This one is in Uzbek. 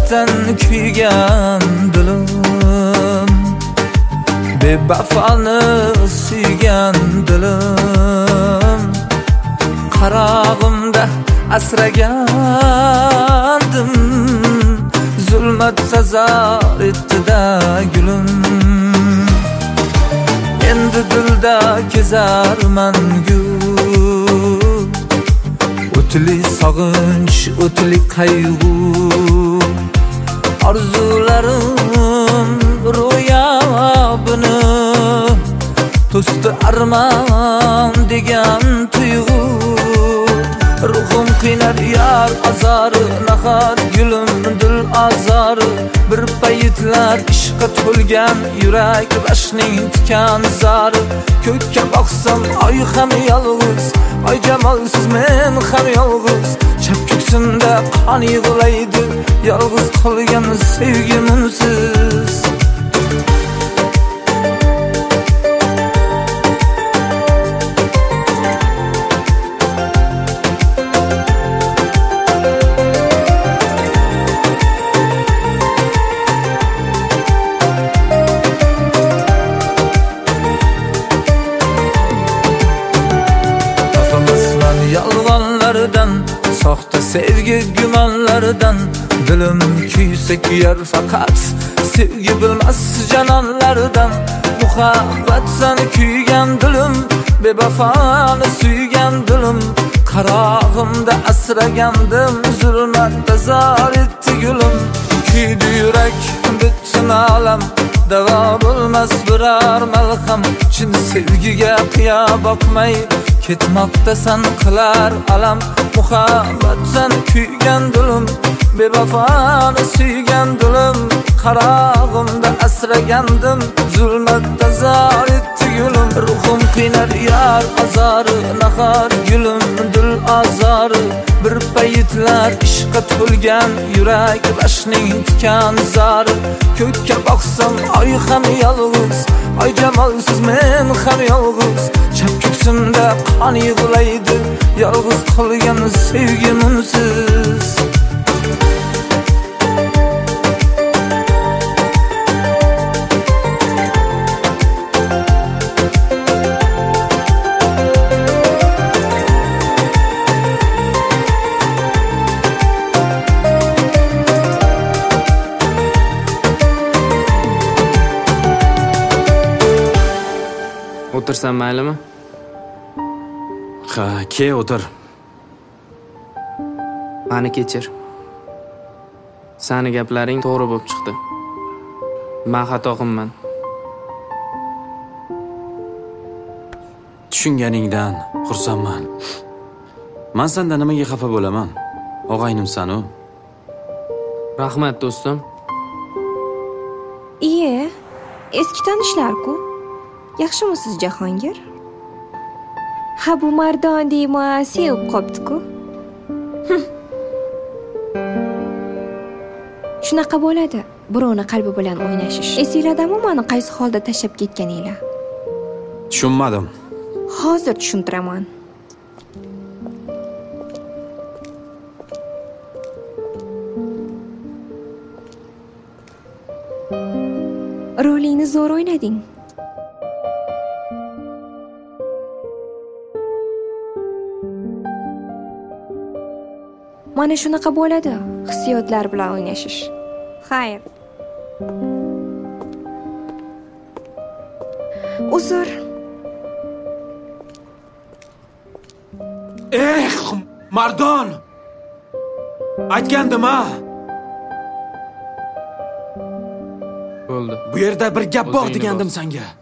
muhabbatdan kuygan dilim, bevafoni suygan dilim, qarog'imda asragandim, zulmat sazar etdi-da gulim. Endi dilda kezarman gul, o'tli sog'inch, o'tli qayg'u, orzularim ro'yobini to'sdi armon degan tuyg'u. Ruhum qiynar yar azori, nahot gulim dil azori. Bir paytlar ishqa to'lgan yurak g'ashning tikan zari. Ko'kka boqsam oy ham yolg'iz, oy jamolsiz men ham yolg'iz. Chap ko'ksimda qon yig'laydi, yolg'iz qolgan sevgimsiz. Yalg'onlardan, soxta sevgi gumonlardan, dilim kuysa kuyar faqat sevgi bilmas janonlardan. Muhabbatdan kuygan dilim, bevafoni suygan dilim, qarog'imda asragandim, zulmatda zor etdi gulim. Kuydi yurak bütün olam, davo bo'lmas biror malham. Chin sevgiga qiyo boqmay ketmoqdasan qilar alam. Muhabbatdan kuygan dilim, bevafoni suygan dilim, qarog'imda asragandim, zulmatda zor etdi gulim. Ruhim qiynar yar azori, nahot gulim dil azori. Bir paytlar ishqa to'lgan yurak g'ashning tikan zari. Ko'kka boqsam oy ham yolg'iz, oy jamolsiz men ham yolg'iz. Chap ko'ksimda qon yig'laydi, yolg'iz qolgan sevgimsiz. O'tirsan maylimi? Ha, ke o'tir. Mani kechir. Sani gaplaring to'g'ri bo'lib chiqdi. Men xato qilman. Tushunganingdan xursandman. Men sendan nimaga xafa bo'laman? Og'aynimsan-u. Rahmat do'stim. Iye, eski tanishlar-ku. Yaxshimisiz Jahongir? Ha, bu Mardon deyma sevib qopdi-ku. Shunaqa bo'ladi, birovni qalbi bilan o'ynashish. Esinglardami meni qaysi holda tashlab ketganinglar? Tushunmadim. Hozir tushuntiraman. Rolingni zo'r o'ynading. Mana shunaqa bo'ladi, hissiyotlar bilan o'ynashish. Xayr. Uzr. Mardon! Aytgandim-a? Bo'ldi. Bu yerda bir gap bor degandim senga.